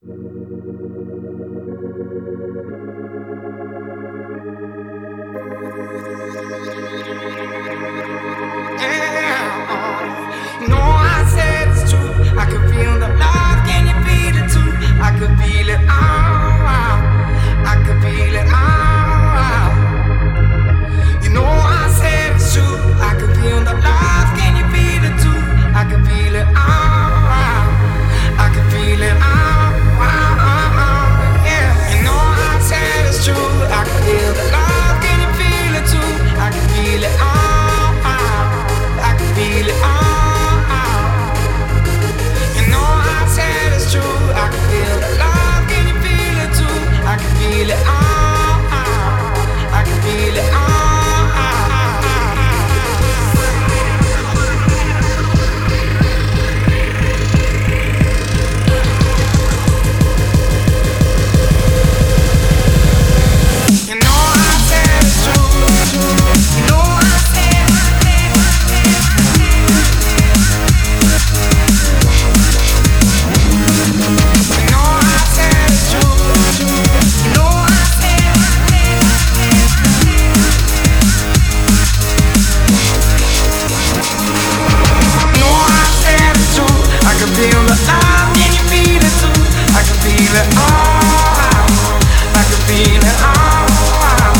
I said it's true. I could feel the love. Can you feel it too? I could feel it all. I could feel it all. I said it's true. I could feel the love. Can you feel it too? I could feel it all. I could feel it all. Yeah. I said it's true. I could feel the love. Can you feel it too? I could feel it all. I could feel it all. I said it's true. I can feel the love. Can you feel it too? I can feel it all. I can feel it all. I said it's true. I said. Feel the love, can you feel it too? I can feel it all. I can feel it all.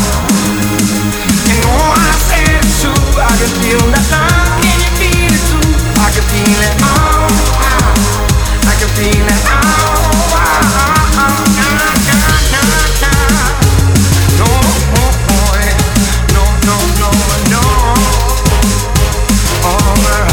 I said it's true. I can feel the love, can you feel it too? I can feel it all. I can feel it all. No. Oh,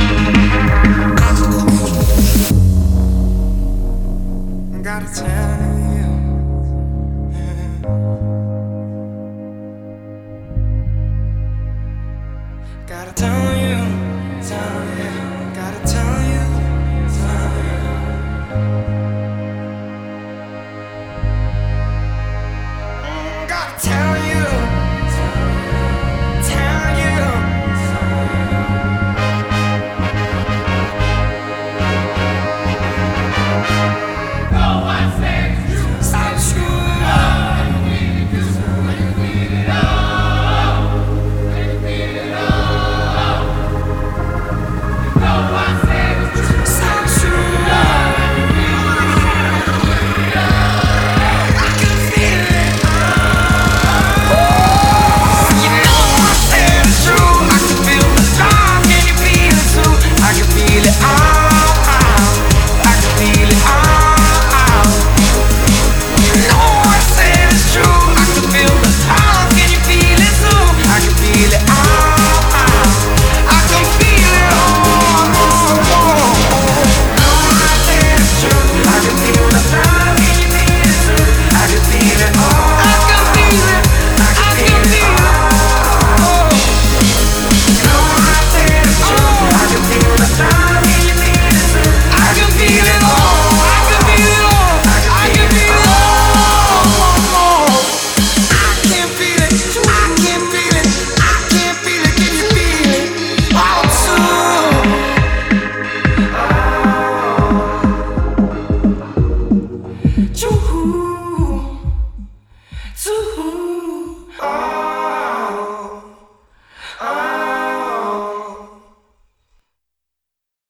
gotta tell you.